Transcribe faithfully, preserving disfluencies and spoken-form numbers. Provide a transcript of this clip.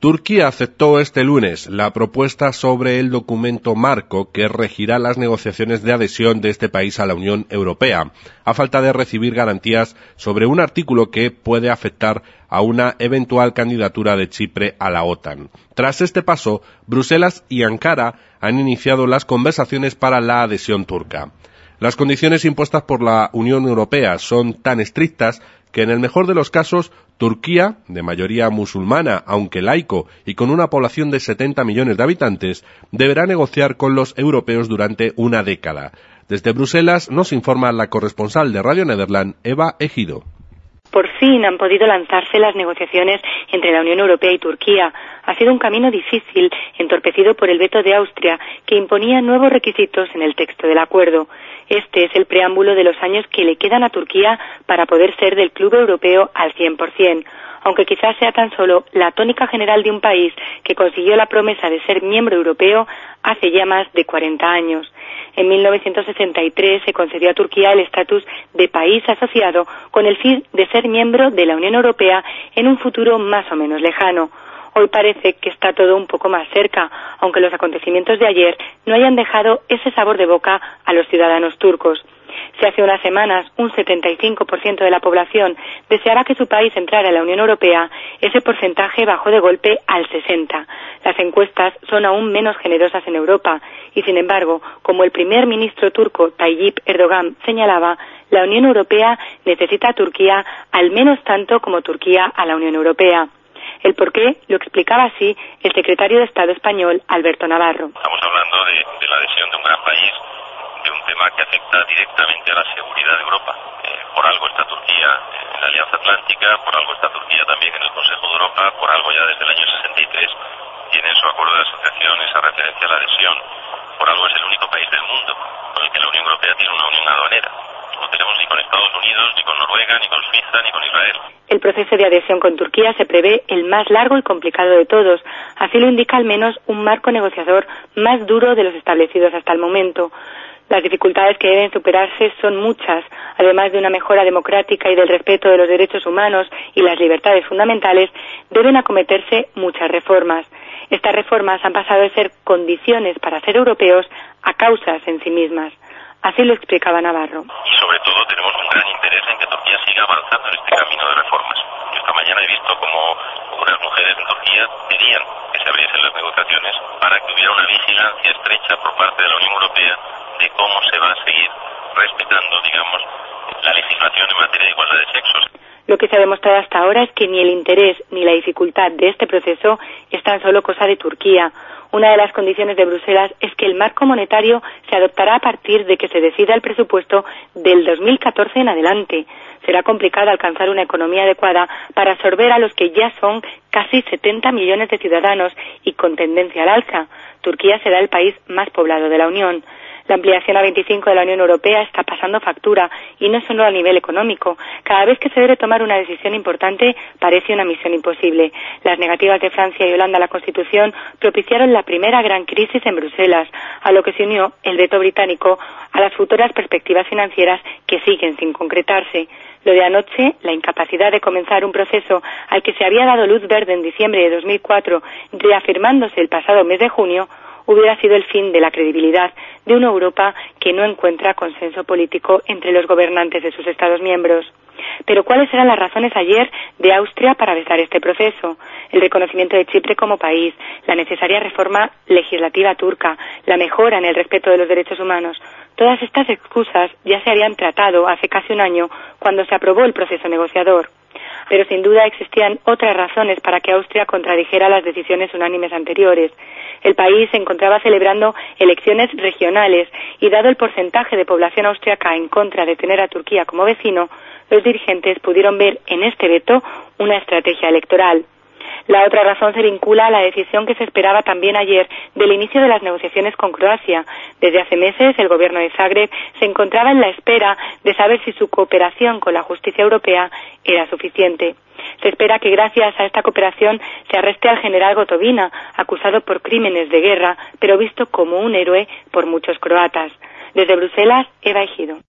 Turquía aceptó este lunes la propuesta sobre el documento marco que regirá las negociaciones de adhesión de este país a la Unión Europea, a falta de recibir garantías sobre un artículo que puede afectar a una eventual candidatura de Chipre a la OTAN. Tras este paso, Bruselas y Ankara han iniciado las conversaciones para la adhesión turca. Las condiciones impuestas por la Unión Europea son tan estrictas que en el mejor de los casos, Turquía, de mayoría musulmana, aunque laico, y con una población de setenta millones de habitantes, deberá negociar con los europeos durante una década. Desde Bruselas nos informa la corresponsal de Radio Nederland, Eva Ejido. Por fin han podido lanzarse las negociaciones entre la Unión Europea y Turquía. Ha sido un camino difícil, entorpecido por el veto de Austria, que imponía nuevos requisitos en el texto del acuerdo. Este es el preámbulo de los años que le quedan a Turquía para poder ser del club europeo al cien por cien, aunque quizás sea tan solo la tónica general de un país que consiguió la promesa de ser miembro europeo hace ya más de cuarenta años. En mil novecientos sesenta y tres se concedió a Turquía el estatus de país asociado con el fin de ser miembro de la Unión Europea en un futuro más o menos lejano. Hoy parece que está todo un poco más cerca, aunque los acontecimientos de ayer no hayan dejado ese sabor de boca a los ciudadanos turcos. Si hace unas semanas un setenta y cinco por ciento de la población deseaba que su país entrara en la Unión Europea, ese porcentaje bajó de golpe al sesenta por ciento. Las encuestas son aún menos generosas en Europa y, sin embargo, como el primer ministro turco Tayyip Erdogan señalaba, la Unión Europea necesita a Turquía al menos tanto como Turquía a la Unión Europea. El porqué lo explicaba así el secretario de Estado español, Alberto Navarro. Estamos hablando de, de la adhesión de un gran país, de un tema que afecta directamente a la seguridad de Europa. Eh, por algo está Turquía en la Alianza Atlántica, por algo está Turquía también en el Consejo de Europa, por algo ya desde el año sesenta y tres tiene en su acuerdo de asociación esa referencia a la adhesión, por algo es el único país del mundo con el que la Unión Europea tiene una unión aduanera. No tenemos ni con Estados Unidos, ni con Noruega, ni con Suiza, ni con Israel. El proceso de adhesión con Turquía se prevé el más largo y complicado de todos. Así lo indica al menos un marco negociador más duro de los establecidos hasta el momento. Las dificultades que deben superarse son muchas. Además de una mejora democrática y del respeto de los derechos humanos y las libertades fundamentales, deben acometerse muchas reformas. Estas reformas han pasado de ser condiciones para ser europeos a causas en sí mismas. Así lo explicaba Navarro. Y sobre todo tenemos un gran interés en que Turquía siga avanzando en este camino de reformas. Yo esta mañana he visto como unas mujeres en Turquía pedían que se abriesen las negociaciones para que hubiera una vigilancia estrecha por parte de la Unión Europea de cómo se va a seguir respetando, digamos, la legislación en materia de igualdad de sexos. Lo que se ha demostrado hasta ahora es que ni el interés ni la dificultad de este proceso es tan solo cosa de Turquía. Una de las condiciones de Bruselas es que el marco monetario se adoptará a partir de que se decida el presupuesto del dos mil catorce en adelante. Será complicado alcanzar una economía adecuada para absorber a los que ya son casi setenta millones de ciudadanos y con tendencia al alza. Turquía será el país más poblado de la Unión. La ampliación a veinticinco de la Unión Europea está pasando factura, y no solo a nivel económico. Cada vez que se debe tomar una decisión importante, parece una misión imposible. Las negativas de Francia y Holanda a la Constitución propiciaron la primera gran crisis en Bruselas, a lo que se unió el veto británico a las futuras perspectivas financieras que siguen sin concretarse. Lo de anoche, la incapacidad de comenzar un proceso al que se había dado luz verde en diciembre de dos mil cuatro, reafirmándose el pasado mes de junio, hubiera sido el fin de la credibilidad de una Europa que no encuentra consenso político entre los gobernantes de sus Estados miembros. Pero ¿cuáles eran las razones ayer de Austria para vetar este proceso? El reconocimiento de Chipre como país, la necesaria reforma legislativa turca, la mejora en el respeto de los derechos humanos. Todas estas excusas ya se habían tratado hace casi un año cuando se aprobó el proceso negociador. Pero sin duda existían otras razones para que Austria contradijera las decisiones unánimes anteriores. El país se encontraba celebrando elecciones regionales y, dado el porcentaje de población austriaca en contra de tener a Turquía como vecino, los dirigentes pudieron ver en este veto una estrategia electoral. La otra razón se vincula a la decisión que se esperaba también ayer del inicio de las negociaciones con Croacia. Desde hace meses, el gobierno de Zagreb se encontraba en la espera de saber si su cooperación con la justicia europea era suficiente. Se espera que gracias a esta cooperación se arreste al general Gotovina, acusado por crímenes de guerra, pero visto como un héroe por muchos croatas. Desde Bruselas, Eva Ejido.